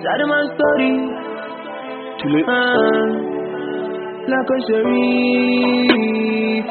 Sad man story. Like a sheriff.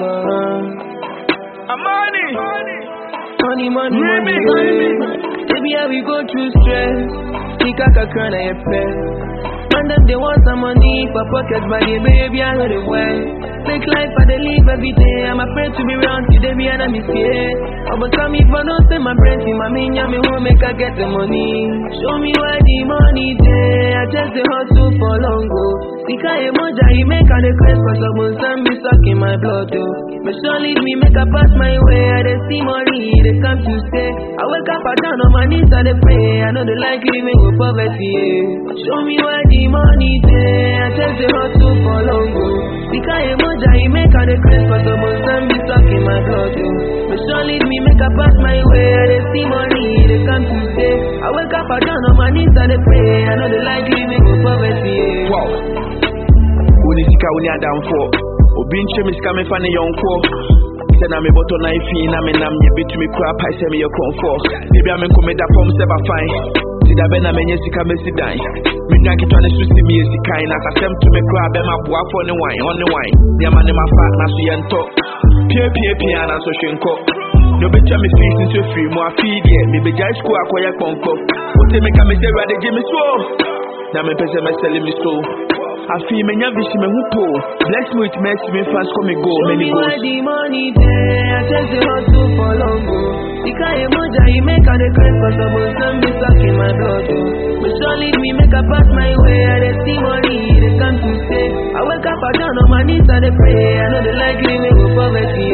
Money. Baby, how we go through stress. Nikaka crown and pet. And them they want some money for pockets, but the baby I know the way. Make life I they live every day. I'm afraid to be around today, be an scared. Oh, but come if I don't spend my brain in my minya, me won't make I get the money. Show me where the money there. I just the hustle for long go. Sika emoja, he make all the craze for someone send me stuck in my blood though. But sure lead me, make I pass my way. I they see money, they come to stay. I wake up, I down on my knees, I they pray. I know they like living with poverty. Show me where the money there. I just the hustle for long go. Sika emoja, he make all the craze for someone send me stuck in my blood though. But sure lead me, make I pass my way. I they see money, they come to stay. I wake up, I down on my knees, I they pray. I know they like living with poverty. Wow. Sika uni adam for Obinche miska me fane yonko Sena me boto na ifi na me nam ye bitumi kwa pa se me ye konfo Baby ame komeda pom se ba fine Sida be na menye sika me sidan Me nya kitwa ne susi mi sika na asem to me kwa be ma boa for ne wine on ne wine Dia ma ne ma fa na so ye nto Pie na so hwenko No be tell me fees into free mo afeed ye me be jai school akoya konko Ote me ka me se rade je me so Na me pese me sell me so I feel me never see me who bless me with mercy, me fast come and go. Many goes. Show me where the money there. I just the hustle for long go. Sika emoja, he make all the craze for someone send me stuck in my blood. But sure lead me, make I pass my way. I they see money, they come to stay. I wake up, I down on my knees, I they pray. I know they like living with poverty.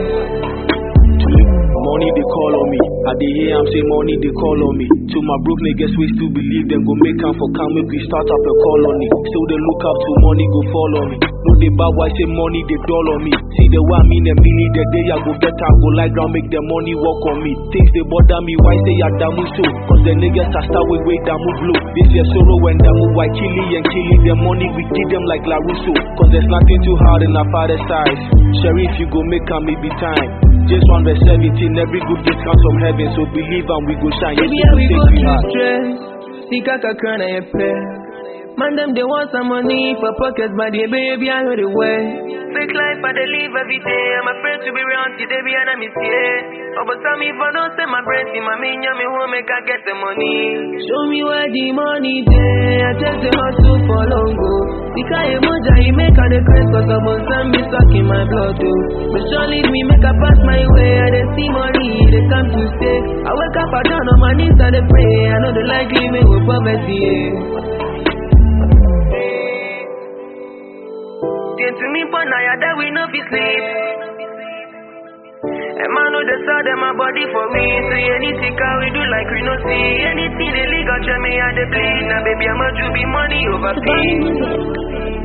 Money they call on me. I dey hear am say money they call on me. To my broke niggas we still believe them go make am for come make we start up a colony. So they look up to money go fall on me. No they bad why say money they dull on me. See the way I mean a million the day I go better go like ground make the money work on me. Things they bother me why say ya damu so. Cause the niggas are start with way damu blow. This year solo when damu why killing the money we give them like LaRusso. Cause there's nothing too hard in our father's size. Sheriff you go make am maybe time. Just 1 verse 17, every good gift comes from heaven, so believe and we go shine. Baby, how we go through stress. Sika kakana ye pay. Man them they want some money for pockets, but the baby I know the way. Fake life I they live every day. I'm afraid to be around today, be an Oh, but some if I don't send my brain in my minya, me won't make I get the money. Show me where the money there. I just the hustle for long go. Sika emoja, he make all the craze for someone send me stuck in my blood though. But sure lead me, make I pass my way. I they see money, they come to stay. I wake up, I down on my knees, I they pray. I know they like living with poverty. To me, but now that we know fi sleep. And man know the side of my body for me. So anything we do like we no see. Anything they legal tell me I they bleed. Now baby I'ma do be money over fee.